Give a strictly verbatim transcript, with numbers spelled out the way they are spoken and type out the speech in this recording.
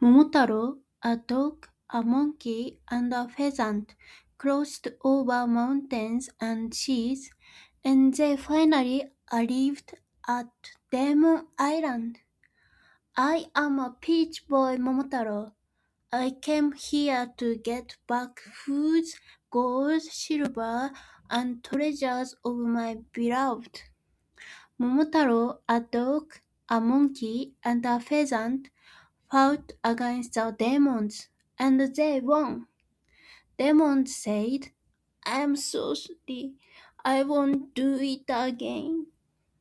Momotaro, a dog, a monkey, and a pheasant crossed over mountains and seas, and they finally arrived at Demon Island. I am a peach boy, Momotaro. I came here to get back food, gold, silver, and treasures of my beloved. Momotaro, a dog, a monkey, and a pheasant fought against the demons, and they won. Demons said, I am so sorry. I won't do it again.